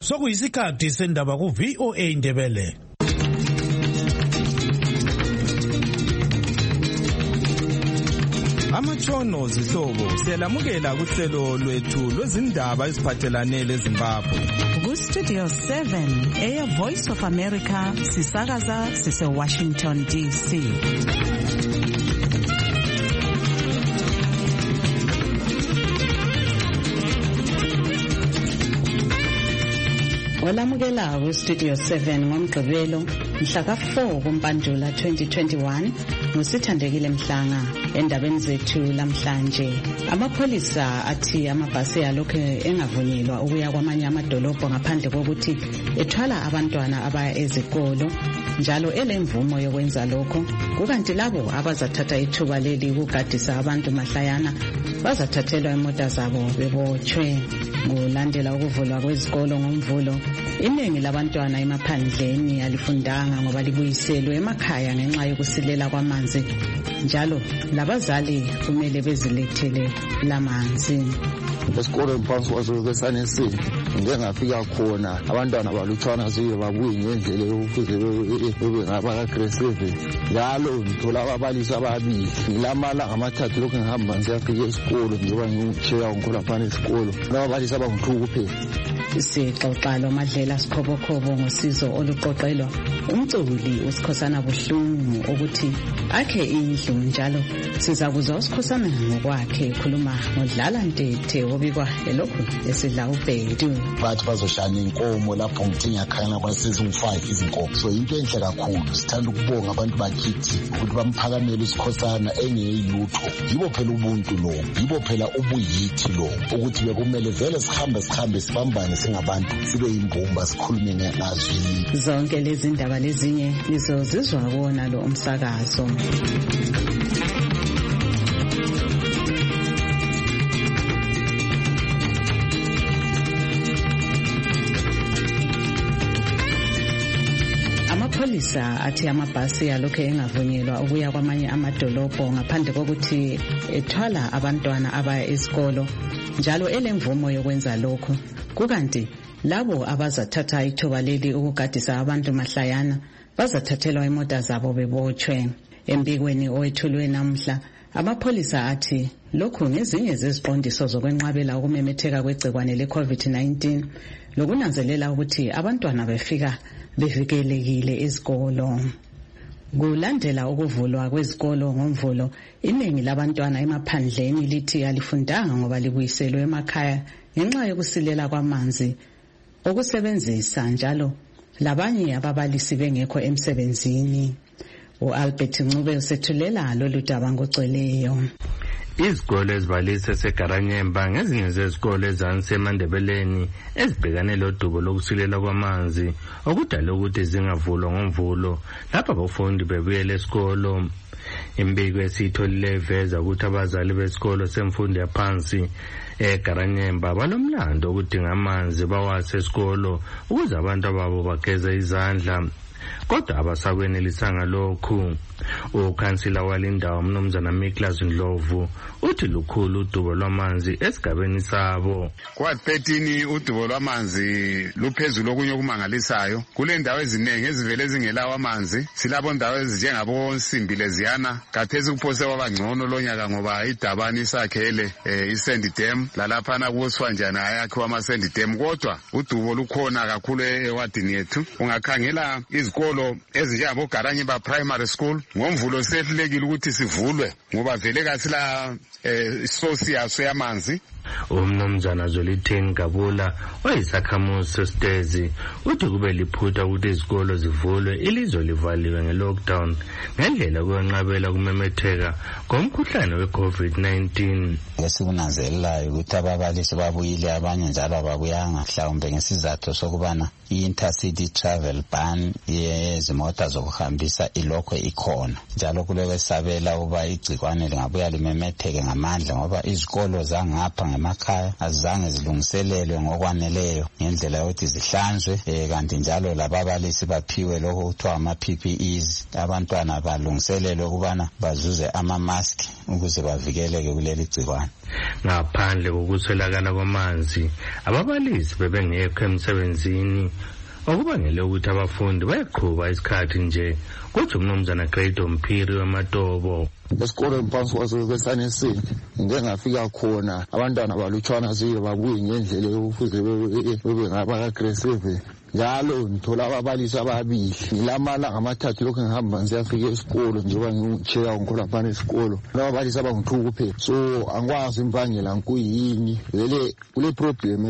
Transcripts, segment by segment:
sokuyisikhathi sendaba ku VOA Indebele. Amatshono zihlobo siyalamukela kuhlelo lwethu lwezindaba eziphathelane leZimbabwe. Ku Studio 7 Air Voice of America sisakaza sise Washington DC. Olamukela ku Studio 7 ngomgqibelo mhla ka4 kuMpandula 2021 ngusithandekile Mhlanga. Endabeni zethu lamhlanje, amapholisa athi amabhasi alokho engavunyelwa ukuya kwamanye amadolobho ngaphandle kokuthi ethwala abantwana abaya ezikolo, njalo elemvumo yokwenza lokho. Kukanti labo abazathatha ithuba leli ukugadisa abantu mahlayana bazathathelwa imota zabo bebotshwe. Ngolandela ukuvulwa kwezikolo ngomvulo, iningi labantwana emaphandleni alifundanga ngoba libuyiselwe emakhaya ngenxa yokusilela kwamanzi, njalo labazali kumele bezilethele lamanzi. Esikolo mphansi kwasokwesane ngengafika khona abantwana balutshwana sibe babuye ngendlela yokuze bebe ngabaka-aggressive. Njalo ngithola ababalisi ababili ngilamalanga amathathu lokhu ngihamba ngisiyafika esikolo njengoba ngitsheya ngikhona esikolo nababalisi abangu-2 kuphela. Sixoxa lo Madlela Sikhobokhobo ngosizo oluqoqelwa umculi uSikhosana Buhlungu ukuthi akhe indlu, njalo sizakuzwa uSikhosana ngokwakhe ekhuluma ngodlala Ntete obikwa elokhu esidla ubhedu. Bathi bazoshana inkomo lapho ngithinga khaya kwasezi5 izinkomo. So into enhle kakhulu, sithanda ukubonga abantu bakithi ukuthi bamphakamele uSikhosana engeyilutho. Yibo phela ubuntu lo, yibo phela ubuyithi lo, ukuthi bekumele vele sihambe sibambane singabantu sibe imbumba sikhulume ngazo. Zonke lezi ndaba lezinye lizozizwa kuona lo umsakazo. Amapholisa athi amabhasi alokho engavunyelwa ukuya kwamanye amadolobho ngaphandle kokuthi ethwala abantwana abaya esikolo, njalo elemvumo yokwenza lokho. Kukanti labo abazathatha ithuba leli ukugadisa abantu mahlayana bazathathelwa imota zabo bebotshwe. Embikweni owethulwe namhla, amapholisa athi lokhu ngezinye zeziqondiso zokwenqabela ukumemetheka kwegcikwane le-COVID-19 lokunanzelela ukuthi abantwana befika bevikelekile ezikolo. Kulandela ukuvulwa kwezikolo ngomvulo, iningi labantwana emaphandleni lithi alifundanga ngoba libuyiselwe emakhaya ngenxa yokusilela kwamanzi okusebenzisa, njalo labanye ababalisi bengekho emsebenzini. uAlbert Ncube usethulela lolu daba ngocweleyo. Izikole ezibalise seGaranyemba ngezinye zezikole ezisemandebeleni ezibhekane lodubo lokusilela kwamanzi okudala ukuthi zingavulwa ngomvulo lapha abafundi bebuyela esikolo. Imbiko esitholile veza ukuthi abazali besikolo semfundo yaphansi eGaranyemba balomlando ukudinga amanzi bawase esikolo ukuze abantu ababo bageze izandla, kodwa abasakwenelisanga lokhu. Ukhansila walindawo Mnumzana Miklas Ndlovu uthi lukhulu udubo lwamanzi esigabeni sabo. Kwa13 udubo lwamanzi luphezulu okunye okumangalisayo. Kule ndawo eziningi ezivele ezingelawo amanzi, silabo ndawo ezinjengabo Nsimbi leziyana kathesi kuphose wabangcono lonyaka ngoba idabani isakhele iSand Dam lalaphana kuSwanjana ayakhiwa ama-Sand Dam, kodwa udubo lukhona kakhulu ewadini yethu. Ungakhangela izikolo ezinjengabo Garanyemba Primary School ngomvulo sehlulekile ukuthi sivulwe ngoba vele kasila isosi yaso yamanzi. Umnumzana Zolitheni Gabula oyisakhamuzi sesitezi uthi kube liphutha ukuthi izikolo zivulwe ilizwe livaliwe nge-lockdown ngendlela kwenqabela kumemetheka ngomkhuhlane we-COVID-19. Esikunanzelelayo ukuthi ababalisi babuyile, abanye njalo ababuyanga, mhlawumbe ngesizathu sokubana i-intercity travel ban yezimota zokuhambisa ilokho ikhona, njalo kulewesabela ukuba igcikwane lingabuya limemetheke ngamandla ngoba izikolo zangapha emakhaya azange zilungiselelwe ngokwaneleyo ngendlela yokuthi zihlanzwe, kanti njalo lababalisi baphiwe lokho kuthiwa ama-PPEs, abantwana balungiselelwe ukubana bazuze ama-mask ukuze bavikeleke kuleli gcikwane. abantwana. Ngaphandle kokuswelakala kwamanzi, ababalisi bebengekho emsebenzini, okubangele ukuthi abafundi bayeqhuba isikhathi nje. Kuthi umnumzana Grado Mphiri weMatobo. Esikolo mphansi kwaseSanesi ngeke ngafika khona abantwana balutshwana zile babuye ngendlela yokufuze bebe ngabaka-aggressive. Njalo ngithola ababalisi ababili ngilamalanga amathathu lokhu ngihamba ngisiyafika esikolo njengoba ngicheya ngikholapha esikolo. Ababalisi abangu-2 kuphela, so angikwazi imbangela nkuyini. Vele kule problem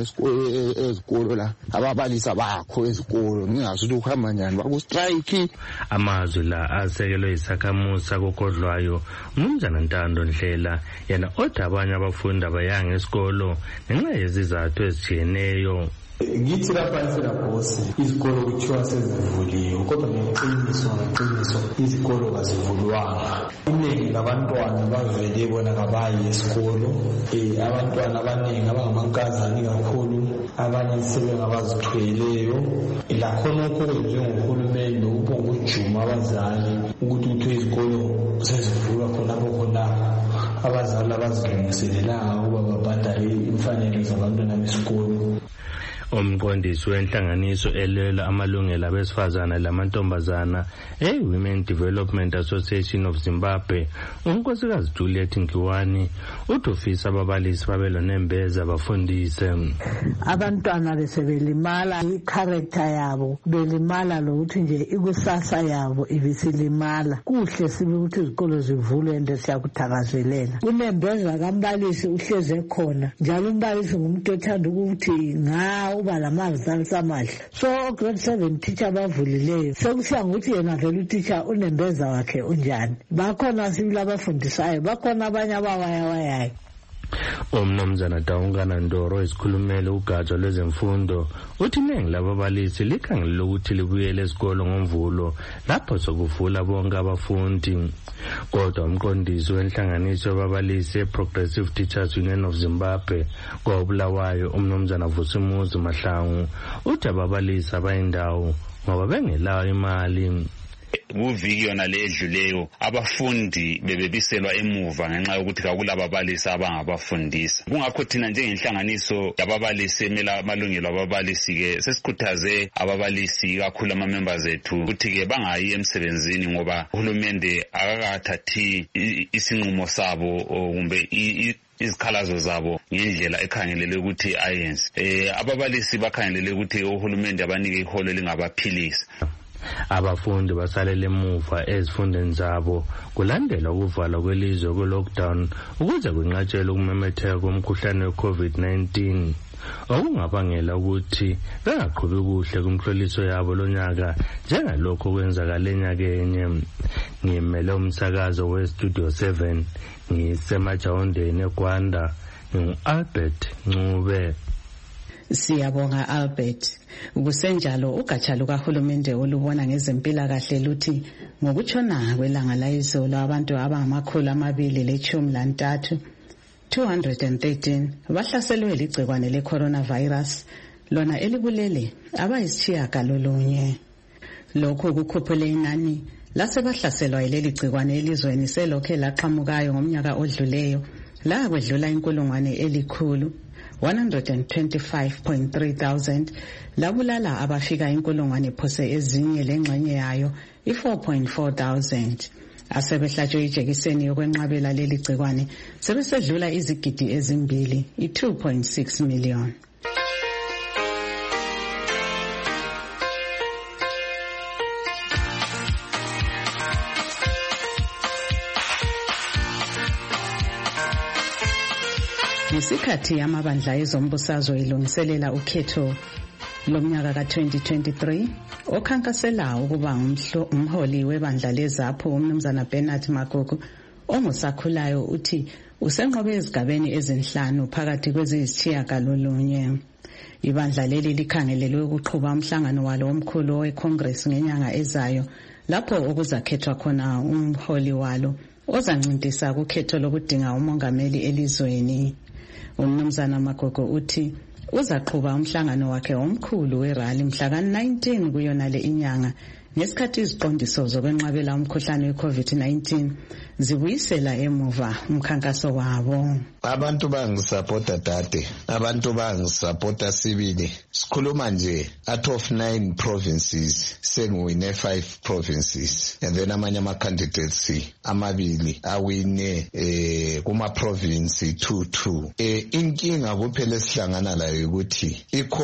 ezikolo la ababalisi abakho ezikolo, ngingasuthi ukuhamba njani baku-strike. Amazwi la asekelwe isakhamuzi kokodlwayo umnumzana Ntando Ndlela, yena othi abanye abafundi abayanga esikolo ngenxa yezizathu ezitshiyeneyo. Ngithi lapha eselabhosi izikolo kuthiwa sezivuliwe, kodwa ngeqiniso izikolo kazivulwanga. Iningi labantwana bavele bona kabayi esikolo. Abantwana abaningi abangamankazana kakhulu, abanye sebengabazithweleyo. Lakhona lokho kwenziwe nguhulumende ukubongujuma abazali ukuthi kuthiwe izikolo sezivulwa khonapho. Abazali abazilungiselelanga ukuba babhadale imfanelo zabantwana besikolo. Umqondisi wenhlanganiso elwela amalungelo abesifazana lamantombazana Women Development Association of Zimbabwe, unkosikazi Juliet Nkiwani, uthi ufisa ababalisi babelo nembeza bafundise. Abantwana besebelimala i-character yabo, belimala lokuthi nje ikusasa yabo ibisilimala. Kuhle sibe ukuthi izikolo zivulwe ende siyakuthakazelela. Unembeza kambalisi uhleze khona, njalo umbalisi ngumuntu othanda ukuthi uba lamazali amahle. So grade 7 teacher bavulileyo, sekusiya ukuthi yena vele uteacher unembeza wakhe unjani. Bakhona sibili abafundisayo, bakhona abanye abawayawayayo. Umnumzana Daungana Ndoro isikhulumele ugatsha lwezemfundo uthi iningi lababalisi likhangelele ukuthi libuyele esikolo ngoMvulo lapho sokuvula bonke abafundi. Kodwa umqondisi wenhlanganiso yababalisi Progressive Teachers Union of Zimbabwe kwaBulawayo umnumzana Vusimuzi Mahlangu uthi ababalisi abayindawo ngoba bengelayo imali. Kuviki yona ledluleyo abafundi bebebiselwa emuva ngenxa yokuthi kakulababalisi abangabafundisa. Kungakho thina njengenhlanganiso yababalisi emela amalungelo ababalisi ke sesikhuthaze ababalisi kakhulu ama-members ethu ukuthi ke bangayi emsebenzini ngoba uhulumende akakathathi isinqumo sabo kumbe izikhalazo zabo ngendlela ekhangelele ukuthi ayenze. Ababalisi bakhangelele ukuthi uhulumende abanike iholo lingabaphilisa. Abafundi basalele emuva ezifundeni zabo kulandela ukuvalwa kwelizwe ku-lockdown ukuze kunqatshelwe ukumemetheka komkhuhlane we-COVID-19 okungabangela ukuthi bengaqhubi kuhle kumhloliso yabo lonyaka njengalokho kwenzakala enyakeni. Ngimele umsakazo we-Studio 7 ngisemajawondeni eGwanda ngingu-Albert Ncube. Siyabonga Albert. Kusenjalo ugatsha lukahulumende olubona ngezempilakahle luthi ngokutshona kwelanga layizolo abantu abangama213 213 bahlaselwe ligcikwane le-coronavirus lona elibulele abayisitshiyagalolunye. Lokhu kukhuphule inani lasebahlaselwa yileli gcikwane elizweni selokhe laqhamukayo ngomnyaka odluleyo la kwedlula 125.3,000 labulala abafika 1,000 phose ezinye lengxenye yayo 4.4,000. Asebehlatshwe ijekiseni yokwenqabela leli gcikwane sebesedlula izigidi ezimbili 2.6 million. Ngesikhathi amabandla ezombusazwe ilungiselela ukhetho lomnyaka ka-2023 okhankasela ukuba umholi webandla leZAPHU umnumzana Bernard Magugu ongusakhulayo uthi usenqobe ezigabeni ezinhlanu phakathi kweziyisitshiyagalolunye. Ibandla leli likhangelelwe ukuqhuba umhlangano walo omkhulu weCongress ngenyanga ezayo lapho okuzakhethwa khona umholi walo ozancintisa kukhetho lokudinga umongameli elizweni. Umnumzana Magogo uthi uzaqhuba umhlangano wakhe omkhulu werally mhla ka-19 kuyona le inyanga ngesikhathi iziqondiso zokwenqabela umkhuhlane we-COVID-19 zibuyisela emuva umkhankaso wabo. Abantu bangisupporta dade, abantu bangisupporta sibili. Sikhuluma nje out of 9 provinces sengiwine 5 provinces, and then amanye ama candidates amabili awine kuma province 2. Inkinga kuphela sihlangana layo ukuthi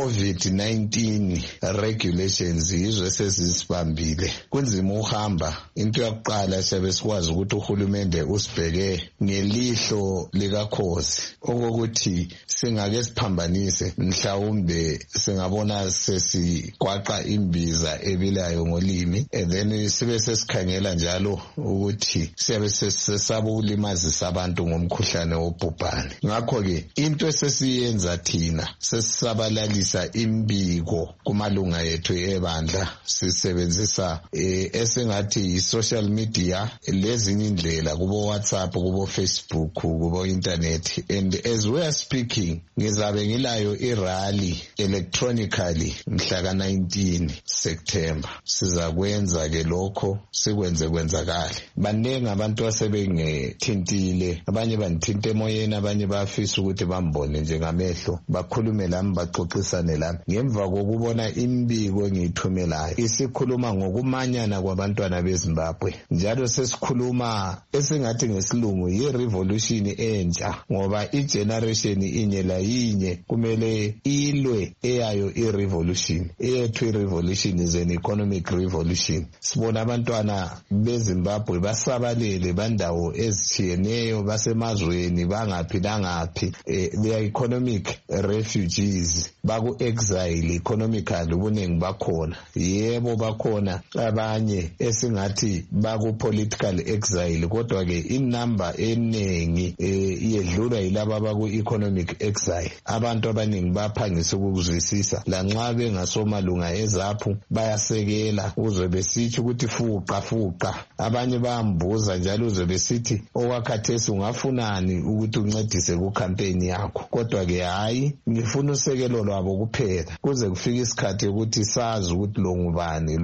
i-COVID-19 regulations izwe sezisibambile. Kunzima uhamba. Into yokuqala siyabe sikwazi ukuthi uhulumende usibheke ngelihlo likakhozi okokuthi singake siphambanise mhlawumbe singabona sesigwaqa imbiza ebilayo ngolimi, and then sibe sesikhangela njalo ukuthi siyabe sesaba ukulimazisa abantu ngomkhuhlane wobhubhane. Ngakho ke into esesiyenza thina sesisabalalisa imbiko kumalunga ethu ebandla, sisebenzisa esingathi social media, lezinye indlela kubo WhatsApp, kubo Facebook, kubo internet. And as we are speaking, ngizabe ngilayo irally electronically mhla ka 19 September. Sizakwenza ke lokho sikwenze kwenzakale. Baningi abantu asebengethintile, abanye banithinta emoyeni, abanye bafisa ukuthi bambone njengamehlo, bakhulume lami, baxoxisane lami. Ngemva kokubona imbiko engiyithumelayo, isikhuluma ngokumanyana kwabantwana beZimbabwe. Njalo sesikhuluma esingathi ngesilungu yi-revolution entsha, ngoba i-generation inye la yinye kumele ilwe eyayo i-revolution. Eyethu i-revolution is an economic revolution. Sibona abantwana beZimbabwe basabalele bandawo ezitshiyeneyo, basemazweni bangaphi langaphi, they are economic refugees, baku-exile economically, ubuningi bakhona. Yebo bakhona abanye esingathi baku-political exile, kodwa ke inumber eningi yedlula yilaba baku-economic exile. Abantu abaningi baphangisa ukuzwisisa, lanxa bengasomalunga ezaphu bayasekela, uzwe besithi ukuthi fuqa. Abanye bayambuza njalo, uzwe besithi okwakhathesi ungafunani ukuthi uncedise ku-campaign yakho. Kodwa ke hayi, ngifuna usekelo lwabo kuphela kuze kufike isikhathi ukuthi sazi ukuthi lo ngubani,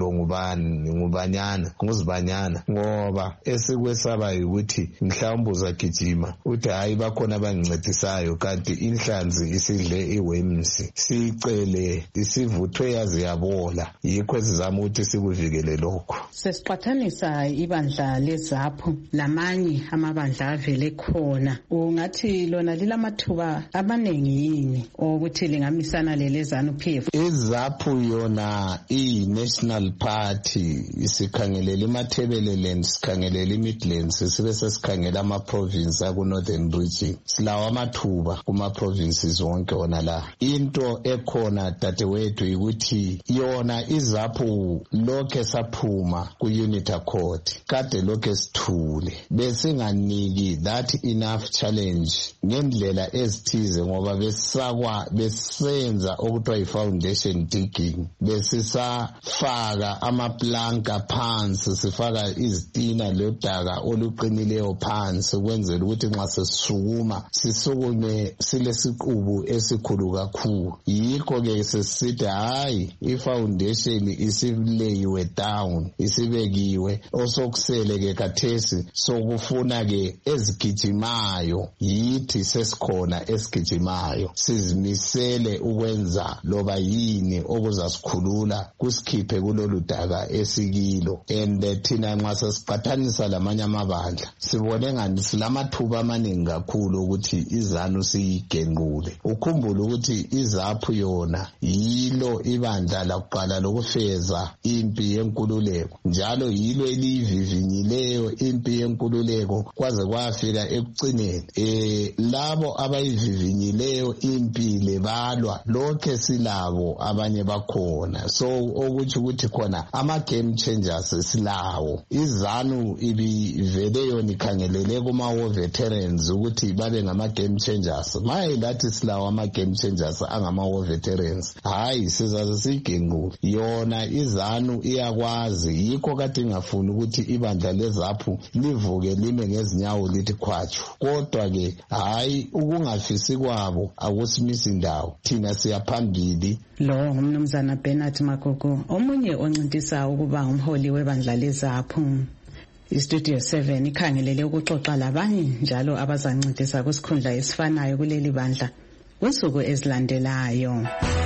ngubanyana, nguzibanyana. Ngoba esikwesaba ukuthi mhlawumbe uzagijima uthi hayi bakhona abangincedisayo, kanti inhlanzi isidle iwemsi, sicele isivuthwe yazi yabola. Yikho sizama ukuthi sikuvikele lokho. Sesiqhathanisa ibandla leZAPU lamanye amabandla avele khona, ungathi lona lilamathuba amaningi yini ukuthi lingamisana leleZANU-PF? iZAPU yona i-National Party, isikhangelela iMatabeleland, sikhangelela iMidlands, sibe sesikhangela ama-province aku-Northern Region. Silawa amathuba kuma-provinces wonke wona la. Into ekhona dadewethu ukuthi yona iZAPU lokhe saphuma ku-Unity Accord, kade lokhe sithule, besinganiki that enough challenge ngendlela ezithize, ngoba besenza okuthiwa i-foundation digging, besisafaka amaplanka phansi, sifaka izitina lodaka oluqinileyo phansi, ukwenzela ukuthi nxa sesisukuma sisukume silesiqubu esikhulu kakhulu. Yikho ke sesithi hayi, i-foundation isileyiwe down, isibekiwe, osokusele ke kathesi sokufuna ke ezigijimayo. Yithi sesikhona esigijimayo, sizimisele ukwenza loba yini okuzasikhulula kusikhiphe kulolu daka esikilo. And thina nxa sesiqhathanisa lamanye amabandla sibone ngani silamathuba amaningi kakhulu ukuthi iZANU siyigenqule. Ukhumbule ukuthi iZAPU yona yilo ibandla lakuqala lokufeza impi yenkululeko, njalo yilo eliyivivinyileyo impi yenkululeko kwaze kwafika ekucineni. Labo abayivivinyileyo impi lebalwa lokhe silabo, abanye bakhona. So okuthi ukuthi khona ama-game changers silawo. iZANU ibivele yona ikhangelele kuma-war veterans ukuthi babe ngama-game changers. Maye lathi silawo ama-game changers angama-war veterans, hayi sizaze siyigenqule. Yona iZANU iyakwazi. Yikho kade ingafuni ukuthi ibandla leZAPU livuke lime ngezinyawo lithi khwatshu. Kodwa ke hayi, ukungafisi kwabo akusimisi indawo, thina siyaphambili. Lo ngumnumzana Bernard Magogo, omunye oncintisa ukuba umholi webandla leZAPU. iStudio 7 ikhangelele ukuxoxa labanye njalo abazancedisa kusikhundla esifanayo kuleli bandla kwensuku ezilandelayo.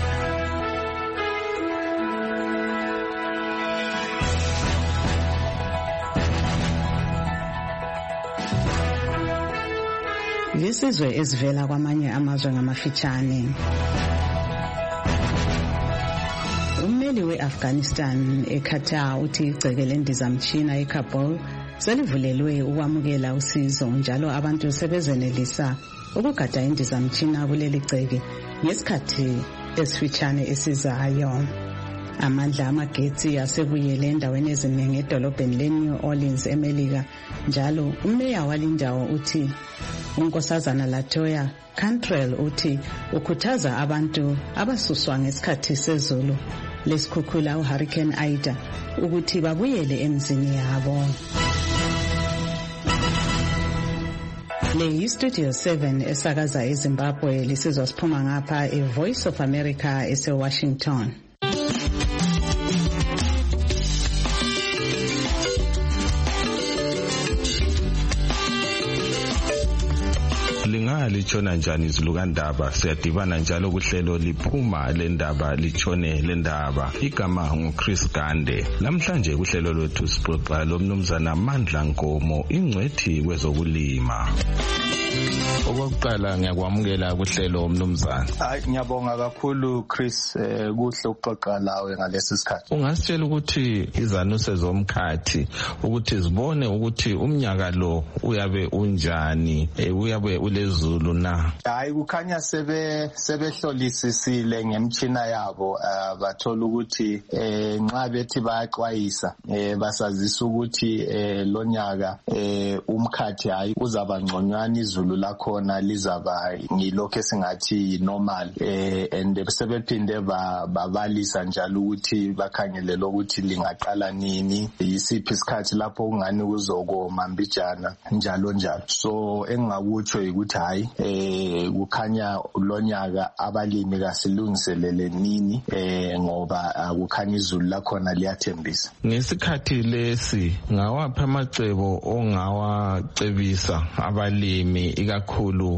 Isizwe ezivela kwamanye amazwe ngamafitshane. Ummeli we-Afghanistan eQatar uthi igceke lendizamtshina eKabul selivulelwe ukwamukela usizo njalo abantu sebezenelisa ukugada indizamtshina kuleli gceke ngesikhathi esifitshane esizayo. Amandla amagetsi asebuyele endaweni eziningi edolobheni leNew Orleans eMelika njalo umeya walindawo uthi unkosazana Latoya Cantrell uthi ukhuthaza abantu abasuswa ngesikhathi sezulu lesikhukhula uHurricane Ida ukuthi babuyele emzini yabo. Le iStudio 7 esakaza eZimbabwe lisizwa siphuma ngapha eVoice of America eseWashington. Litshona njani izulu kaNdaba? Siyadibana njalo kuhlelo liphuma lendaba litshone lendaba. Igama nguChris Gande. Namhlanje kuhlelo lwethu sixoxa lomnumzana Mandla Nkomo, ingcwethi kwezokulima. Okokuqala ngiyakwamukela kuhlelo mnumzana. Ngiyabonga kakhulu Chris, kuhle ukuxoxa lawe ngalesi sikhathi. Ungasitshela ukuthi izanuse zomkhathi ukuthi zibone ukuthi umnyaka lo uyabe unjani, uyabe ulezulu na? Hayi, kukhanya sebehlolisisile ngemtshina yabo, bathola ukuthi nxa bethi bayaxwayisa basazisa ukuthi lonyaka umkhathi hayi uzaba ngconywana, izulu lakhona lizaba ngilokho esingathi normal, and sebephinde babalisa njalo ukuthi bakhangelela ukuthi lingaqala nini, yisiphi isikhathi lapho kungani kuzokoma mbijana njalo njalo. So engingakutsho ukuthi hayi kukhanya lonyaka abalimi kasilungiselele nini, ngoba kukhanya izulu lakhona liyathembisa. Ngesikhathi lesi ngawapha amacebo ongawacebisa abalimi ikakhulu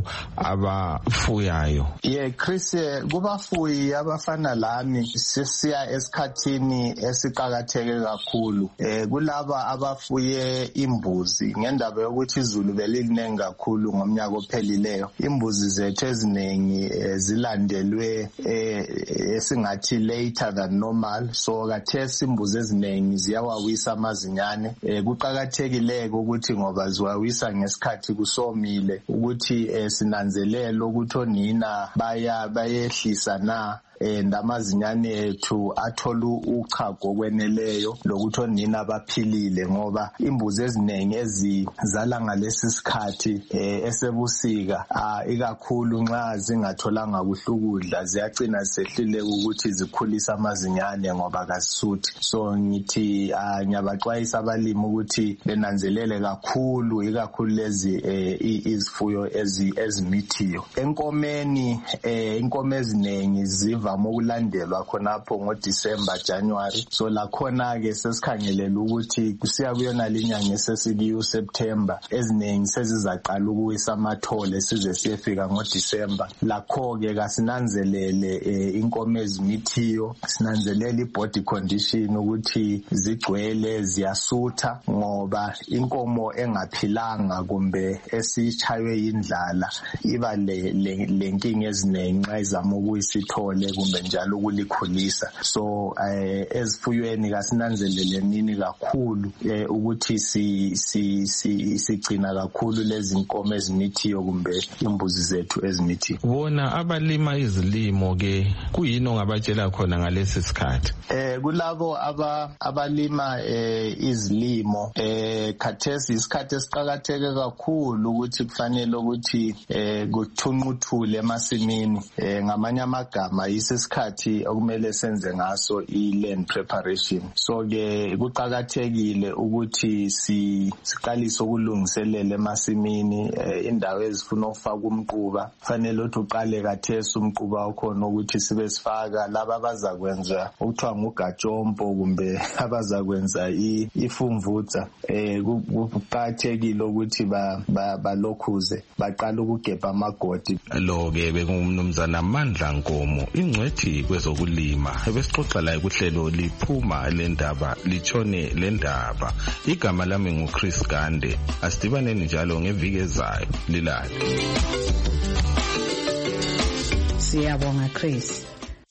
abafuyayo? Chris, kubafuyi abafana lami sisiya esikhathini esiqhakatheke kakhulu kulaba abafuye imbuzi ngendaba yokuthi izulu belilinengi kakhulu ngomnyaka ophelileyo. Imbuzi zethu eziningi zilandelwe esingathi later than normal, so kathesi imbuzi eziningi ziyawawisa amazinyane. Kuqhakathekile ukuthi ngoba ziwawisa ngesikhathi kusomile ukuthi sinanzelele ukuthi onina bayehlisa na ndamazinyane ethu athola uchago kweneleyo lokuthi onina baphilile, ngoba imbuzi eziningi ezizala ngalesi sikhathi esebusika ikakhulu nxa zingatholanga kuhle ukudla ziyagcina zisehlile ukuthi zikhulisa amazinyane ngoba kasisuthi. So ngithi ngiyabaxwayisa abalimi ukuthi benanzelele kakhulu ikakhulu lezi izifuyo ezimithiyo. Enkomeni inkomo eziningi zivame ukulandelwa khonapho ngoDisemba January, so lakhona ke sesikhangelela ukuthi kusiya kuyona linyanga esesikiyo uSeptember eziningi sezizaqala ukuwisa amathole size siyefika ngoDisemba. Lakho ke kasinanzelele inkomo ezimithiyo, sinanzelele ibody condition ukuthi zigcwele ziyasutha, ngoba inkomo engaphilanga kumbe esichaywe indlala iba lenkinga eziningi nxa izama ukuyisithole kumbe njalo ukulikhulisa. So ezifuyweni kasinanzelele nini kakhulu ukuthi sigcina kakhulu lezi inkomo ezimithiyo kumbe imbuzi zethu ezimithiyo. Bona abalima izilimo ke kuyini ongabatshela khona ngalesi sikhathi? Kulabo abalima izilimo khathesi isikhathi esiqhakatheke kakhulu ukuthi kufanele ukuthi kuthunquthule emasimini, ngamanye amagama isisikhathi okumele senze ngaso i-land preparation. So ke kuqakathekile ukuthi siqalise ukulungiselela emasimini indawo ezifuna ukufaka umquba. Fanele ukuthi uqale kathesi umquba okhona ukuthi sibe sifaka laba abazakwenza ukuthiwa ngugajompo kumbe abazakwenza ifumvutsa. Kuqakathekile ukuthi balokhuze baqala ukugebha amagodi. Lo ke bekungumnumzana Mandla Nkomo, ingcwethi kwezokulima, ebesixoxa la kuhlelo liphuma lendaba litshone lendaba. Igama lami nguChris Gande. Asidibaneni njalo ngeviki ezayo. Lilale. Siyabonga Chris.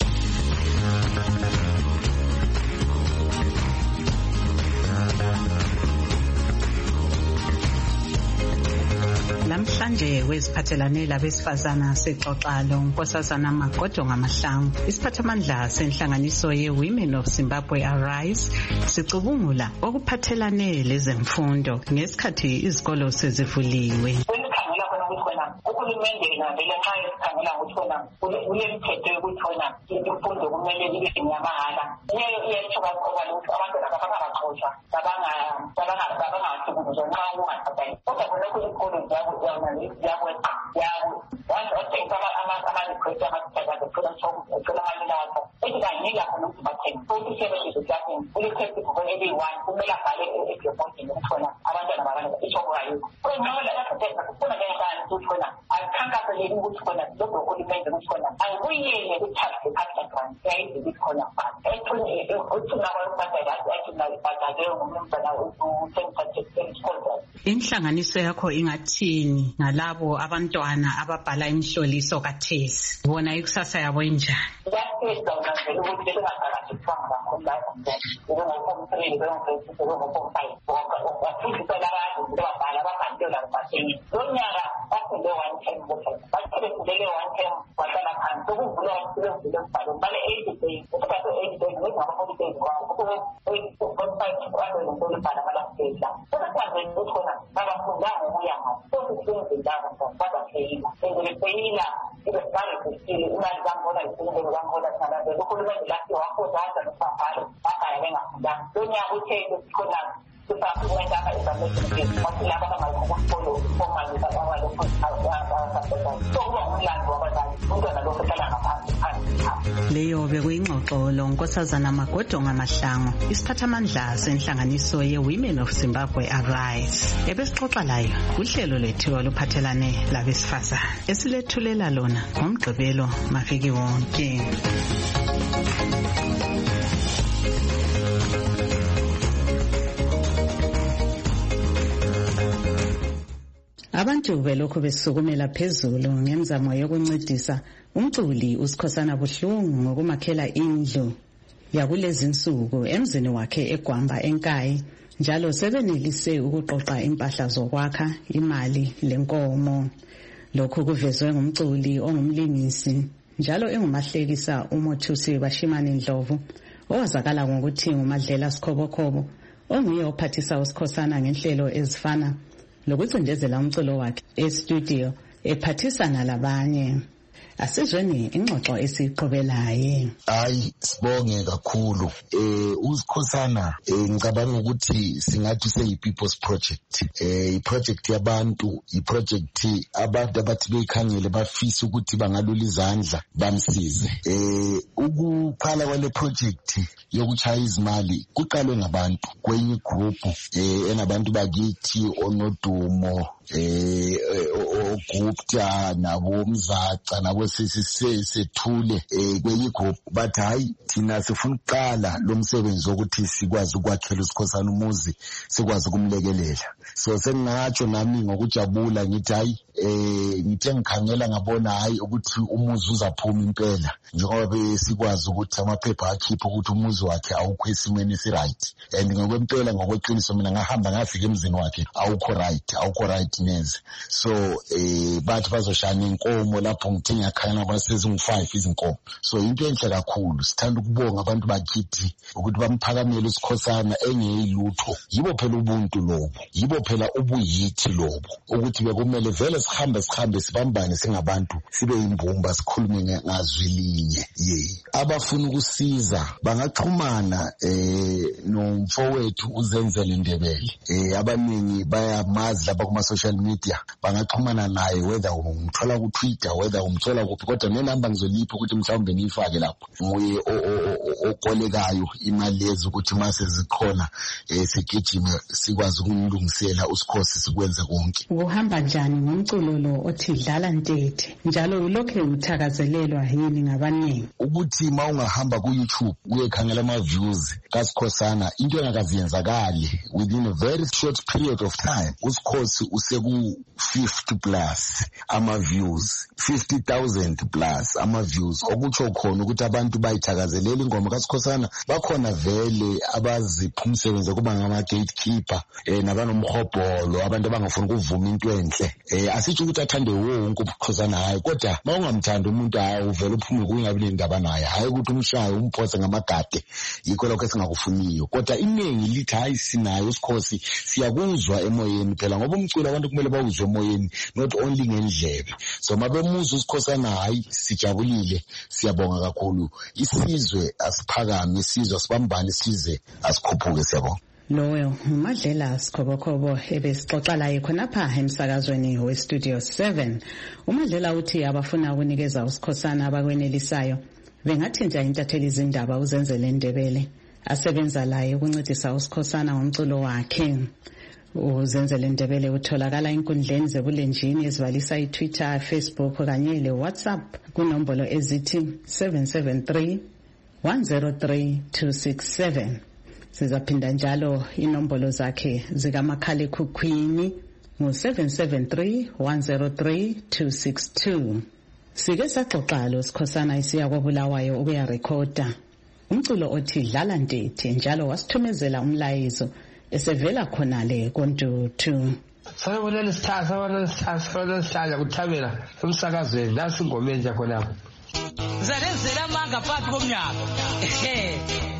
Namhlanje kweziphathelane labesifazana sixoxa lo Nkosazana Magodonga Mahlangu, isiphathamandla senhlanganiso ye-Women of Zimbabwe Arise, sicubungula okuphathelane lezemfundo ngesikhathi izikolo sezivuliwe. Uhulumende ngavele nxa esikhangela ukuthi wona ulemthetho yokuthi wona imfundo kumele ibe ngeyamahala. Leyo iyetsho kakhulu ukuthi abantwana abangabaxoshwa abangahlukuluzwa nxa kungathathani. Kodwa kulokhu izikolo ziyakweqa wathenga ama-request amasithatha zicela amalilasa ethi kangela khona ukuthi bathenge futhi isebenzise ekilasini ulikhesi eliyi-1 kumele abhale ebhobhodini ukuthi wona abantwana babana ishokokayo kwenqola kufuna ngenkani ukuthi wona akukhankaseleli ukuthi khona lokho uhulumende ukuthi khona angibuyele ku-tax department yayizile khona uthina kwayobhadaleyo ngumnumzana usemthathe. Inhlanganiso yakho ingathini ngalabo abantwana ababhala imihloliso kathesi? Bona ikusasa yabo injani? Yasiza unazela ukuthi bengaqakathekanga kakhulu la ngomform 3 ngomform 5 wafundisela abantu babhala babhantela kubatheni lonyaka bafunde 1 term bathele 1 term wahlala phansi ukuvula umsebenzi wembhalo bale 80 days ukuthatha 80 days ngezingaba 40 days ukubhala balafela ukuthatha ukukhona babafundanga ukuya ngaso sokusebenza babafeyila engefeyila ibesibale kusile imali zangona isinto zangona sana uhulumende lathi wakhothaza nofabhalo bakaya bengafundanga lonyaka uthe khona sifakwenza izamethini wathi laba abangayikhulu formalisa abalokho so kuba umlando wabazali umntwana lokho ehlala ngaphansi. Leyo bekuyingxoxo lo Nkosazana Magodonga Mahlangu, isiphathamandla senhlanganiso ye-Women of Zimbabwe Arise, ebesixoxa layo kuhlelo lethu oluphathelane labesifazana esilethulela lona ngoMgqibelo maviki wonke. Abantu belokhu besukumela phezulu ngenzamo yokuncedisa umculi uSikhosana Buhlungu ngokumakhela indlu yakulezi insuku emzini wakhe eGwamba eNkayi, njalo sebenelise ukuqoqa impahla zokwakha imali lenkomo. Lokhu kuvezwe ngumculi ongumlingisi njalo engumahlekisa uMothusi Bashimane Ndlovu, owazakala ngokuthi nguMadlela Sikhobokhobo, onguye ophathisa uSikhosana ngenhlelo ezifana lokucindezela umculo wakhe e-studio ephathisana labanye. Asizweni ingxoxo esiqhubelayo. Hayi sibonge kakhulu. Usikhosana ngicabanga ukuthi singathi seyi-people's project. I-project yabantu, i-project abantu abathi beyikhangele bafisa ukuthi bangalula izandla bamsize. Ukuqala kwale project yokuchaya izimali kuqalwe ngabantu kwenye group enabantu bakithi onodumo ogupta nabo Mzaca nabo sesithule kwenye group bathi hayi thina sifuna ukuqala lo msebenzi ukuthi sikwazi ukwakhela uSikhosana umuzi, sikwazi ukumlekelela. So sengingatsho nami ngokujabula ngithi hayi ngithe ngikhangela ngabona hayi ukuthi umuzi uzaphuma impela, njengoba sikwazi ukuthi amaphepha akhipha ukuthi umuzi wakhe awukho esimweni esi right, and ngokwempela ngokweqiniso mina ngahamba ngafika emzini wakhe awukho right neze. So bathi bazoshana inkomo lapho ngithe ngiyakhangela kwasezingu-5 izinkomo. So into enhle kakhulu, sithanda ukubonga abantu bakithi ukuthi bamphakamele uSikhosana engeyilutho. Yibo phela ubuntu lobo, yibo phela ubuyithi lobo, ukuthi bekumele vele sihambe sibambane singabantu, sibe imbumba, sikhulume ngazwi linye. Abafuna ukusiza bangaxhumana nomfowethu uZenzele Ndebele. Abaningi bayamazi lapha kuma social media, bangaxhumana naye, whether umthola ku Twitter, whether umthola kuphi, kodwa nenamba ngizolipha ukuthi mhlawumbe niyifake lapho. Nguye okolekayo imali lezi ukuthi mase zikhona sigijime sikwazi ukumlungisela uSikhosi sikwenza konke. Ukuhamba njani ngomculo lo othi Dlala Ntete? Njalo ulokhe uthakazelelwa yini ngabaningi? Ukuthi mawungahamba ku YouTube uyekhangela ama views kaSikhosana, into engakaziyenzakali within a very short period of time. uSikhosi useku 50 plus ama views, 50,000 plus ama views, okutsho khona ukuthi abantu bayithakazelela ingoma kaSikhosana. Bakhona vele abazipha umsebenzi kuba ngama gatekeeper nabanomhobholo, abantu abangafuni ukuvuma into enhle. Asitsho ukuthi athande wonke uSikhosana, hayi, kodwa mawungamthanda umuntu hayi uvela uphume kungabi nendaba naye, hayi ukuthi umshaye umphose ngamagade, yikho lokho esingakufuniyo. Kodwa iningi lithi hayi sinayo uSikhosi, siyakuzwa emoyeni phela, ngoba umculo abantu kumele bawuzwe emoyeni, not only ngendlebe. So mabemuzwa uSikhosana, hayi sijabulile, siyabonga kakhulu. Isizwe asiphakame, isizwe asibambane, size asikhuphuke, siyabonga. Loyo uMadlela Sikhobokhobo ebesixoxa laye khonapha emsakazweni weStudio 7. uMadlela uthi abafuna ukunikeza uSikhosana abakwenelisayo bengathinta intatheli izindaba uZenzele Ndebele asebenza laye ukuncedisa uSikhosana ngomculo wakhe. uZenzele Ndebele utholakala inkundleni zebulenjini ezibalisa iTwitter, Facebook kanye leWhatsApp kunombolo ezithi 773 103 267. Sizaphinda njalo inombolo zakhe zikamakhalekhukhwini ngo-773 103 262. Sike saxoxa lo Sikhosana isiya kwaBulawayo ukuya rekhoda umculo othi Dlala Ntete, njalo wasithumezela umlayezo esevela khonale koNtuthu. Sabona lesithatha kuthabela emsakazweni nasi ingoma enje khonapho. Zalenzela amanga phakathi komnyaka.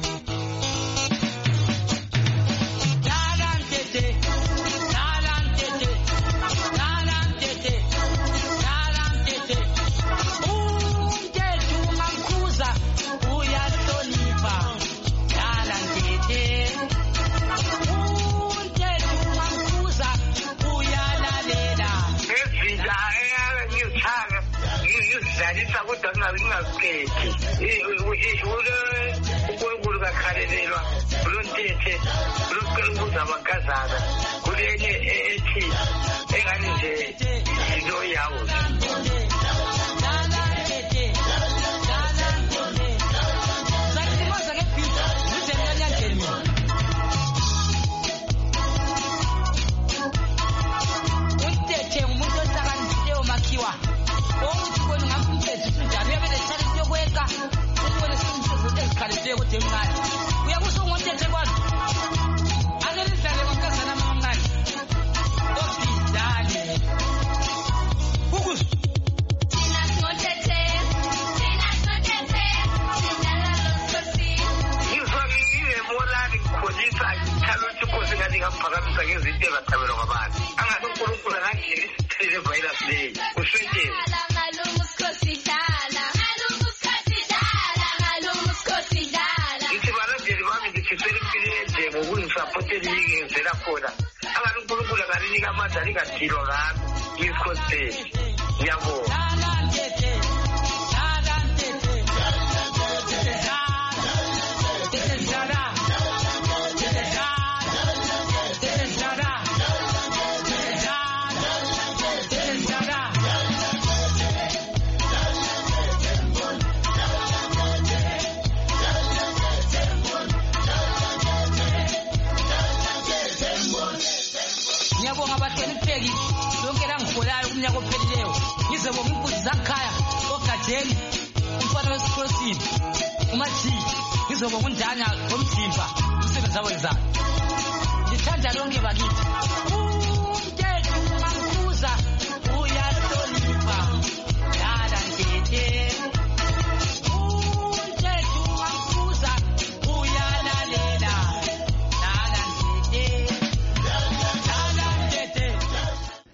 Ngithanda lonke bakithi. Umthetho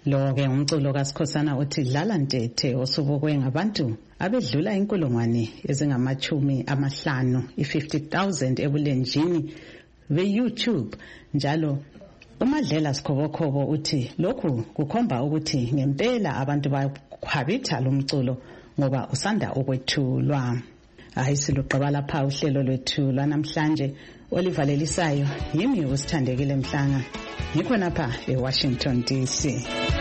Lo ke umculo kaSikhosana uthi dlala ntethe osubukwe ngabantu abedlula inkulungwane ezingamachumi amahlanu i-50,000 ebulenjini be-YouTube njalo. UMadlela Sikhobokhobo uthi lokhu kukhomba ukuthi ngempela abantu bakhwabitha lo mculo ngoba usanda ukwethulwa. Ayisiluqaba lapha uhlelo lwethu lwanamhlanje olivalelisayo yimi uSithandekile Mhlanga ngikhona lapha eWashington DC.